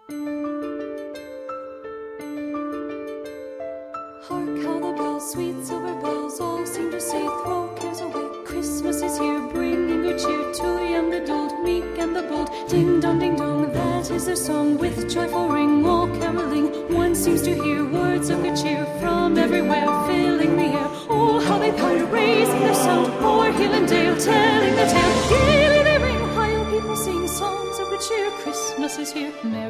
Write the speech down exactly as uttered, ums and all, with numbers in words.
Hark how the bells, sweet silver bells, all seem to say, throw cares away. Christmas is here, bringing good cheer to young and old, meek and the bold. Ding dong, ding dong, that is their song, with joyful ring, all caroling. One seems to hear words of good cheer from everywhere, filling the air. Oh, how they pound, raising their sound, o'er hill and dale, telling the tale. Gaily they ring, while people sing songs of good cheer. Christmas is here, merry